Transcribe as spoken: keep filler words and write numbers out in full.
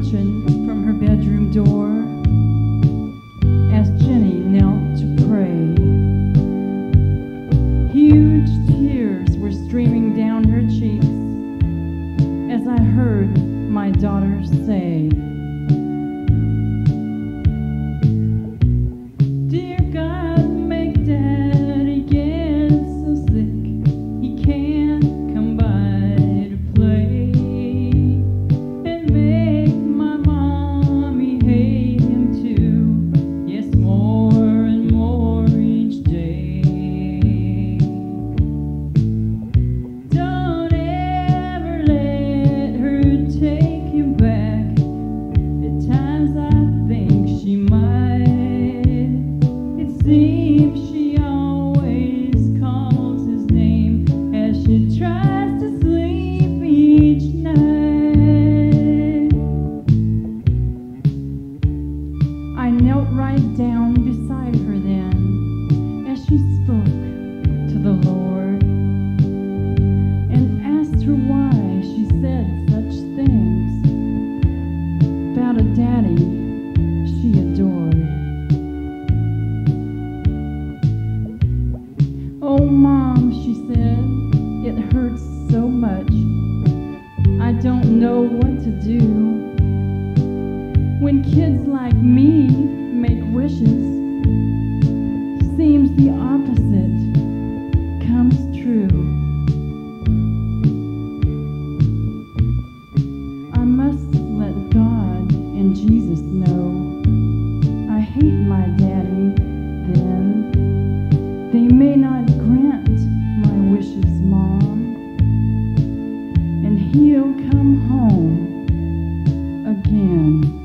reflection from her bedroom door as Jenny knelt to pray. Huge tears were streaming down her cheeks as I heard my daughter say, "Dear God, make Daddy get so sick he can't come by to play, and make my mommy hate him too, yes, more and more each day. Don't ever let her take him back. At times I think she might. It seems she always calls his name as she tries to sleep each night." I knelt right down beside her then as she spoke to the Lord and asked her why she said such things about a daddy she adored. "Oh, Mom," she said, "it hurts so much. I don't know what to do. When kids like me make wishes, seems the opposite comes true. I must let God and Jesus know I hate my daddy then. They may not grant my wishes, Mom, and he'll come home again."